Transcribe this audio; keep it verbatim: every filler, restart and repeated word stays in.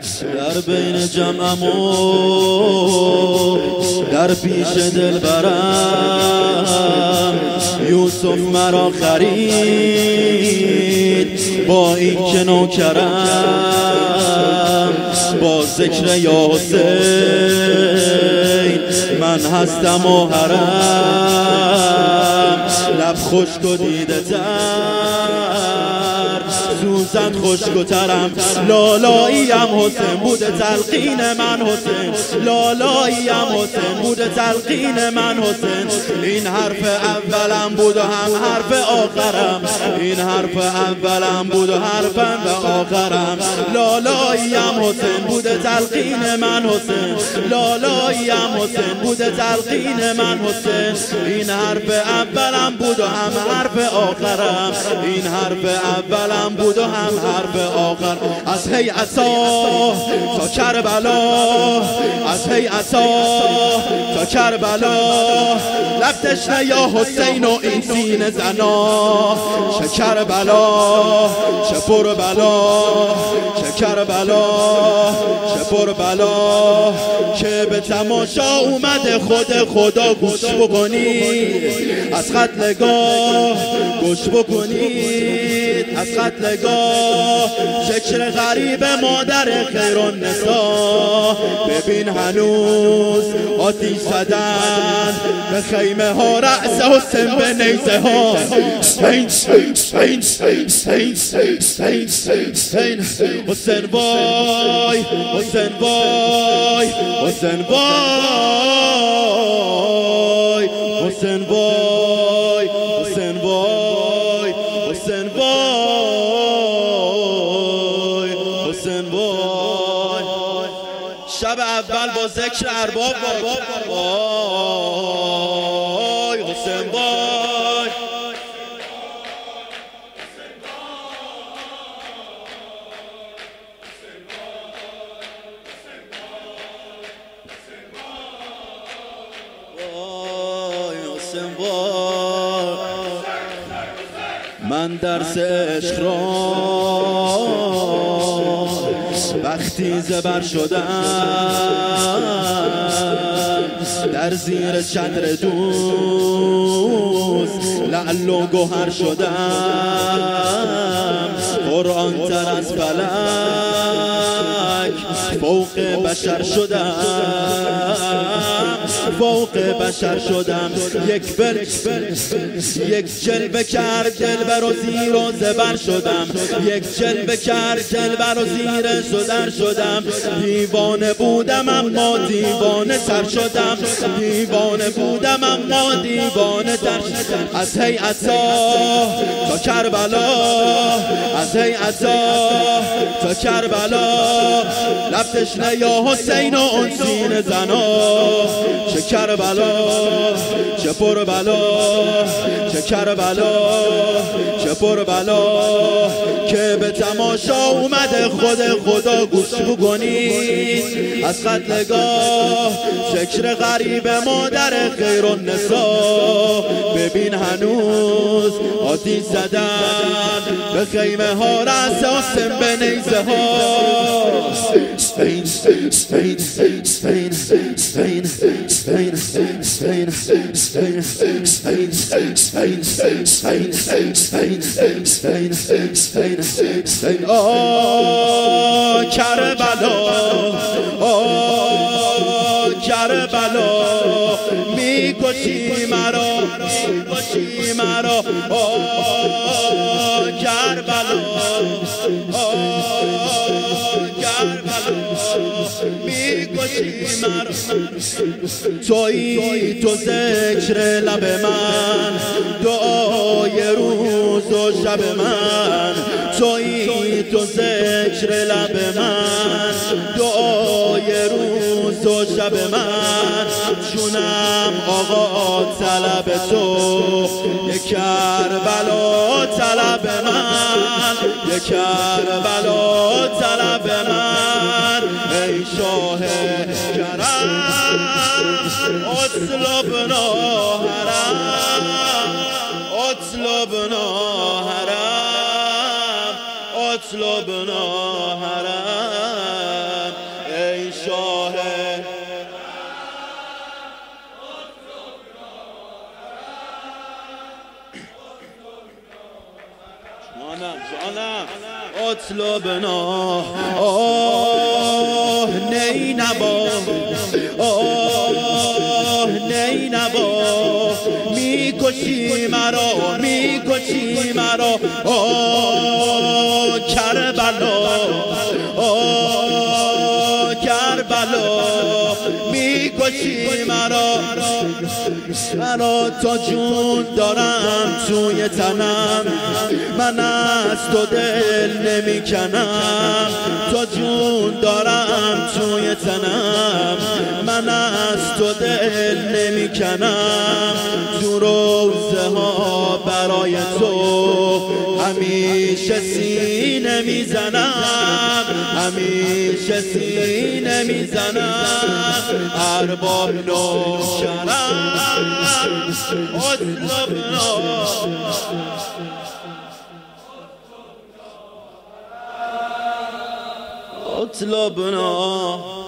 در بین جمعم و در پیش دلبرم یوسف مرا خرید با این که نوکرم با ذکر یا حسین من هستم و حرم لب خشک و دیده تر سوزن خشک و ترم لالاییم حسین بوده تلقین من حسین لالاییم حسین بوده تلقین من حسین این حرف اولم بود و هم حرف آخرم این حرف اولم بود و حرفم و آخرم لالاییم حسین بوده تلقین من حسین لالاییم حسین بوده تلقین من حسین این حرف اولم بود و هم حرف آخرم این حرف اولم بود و هم حرف آخر از هیعتا تا کربلا از هیعتا تا کربلا لب تشنه یا حسین و این سینه زنا چه کربلا چه پر بلا چه کربلا چه پر بلا که به تماشا اومده خود خدا گوش بکنید از قتلگاه گوش بکنید از قتلگاه ذکر غریب مادر خیرالنساء ببین هنوز آتیش زدن به خیمه ها رأس حسین به نیزه ها حسین حسین حسین حسین حسین حسین وای حسین وای حسین وای حسین وای حسین وای حسین وای حسین وای شب اول با ذکر ارباب وای حسین وای من درس عشق را وقتی زبر شدم در زیر چتر دوست لعل و گوهر شدم قرآن تر از فلک فوق بشر شدم فوق بشر شدم یک بل یک جلوه کرد دلبر و زیر و زبر شدم یک جلوه کرد دلبر و زیر زدر شدم دیوانه بودم اما دیوانه تر شدم دیوانه بودم اما دیوانه تر شدم از هیعتا تا کربلا از هیعتا تا کربلا لب تشنه یا حسین و اون سینه زنا چه کربلا چه پر بلا چه کربلا چه پر بلا که به تماشا اومده خود خدا گوش بکنید از قتلگاه ذکر غریب مادر خیرالنساء ببین هنوز آتیش زدن به خیمه ها رأس حسین به نیزه ها Spain, Spain, Spain, Spain, Spain, Spain, Spain, Spain, Spain, Spain, Spain, Spain, Spain, Spain, Spain. Oh, کربلا، oh, کربلا، میکشی مرا، میکشی مرا، oh, کربلا، oh. میکشی مرا تویی تو ذکر لب من دعای روز و شب من تویی تو ذکر لب من دعای روز و شب من چونم آقا طلب تو یک کربلا طلب من یک کربلا طلب من ای شاه کرم اطلبنا حرم اطلبنا حرم اطلبنا حرم اطلبنا آه نینوا آه نینوا میکشی مرا میکشی مرا آه کربلا آه کربلا میکشی مرا مرا تا جون دارم توی تنم من از تو دل نمیکنم تا جون دارم توی تنم من از تو دل نمیکنم تو روزه ها برای تو همیشه سینه میزنم همیشه سینه میزنم ارباب نوشرم اطلبنا اطلبنا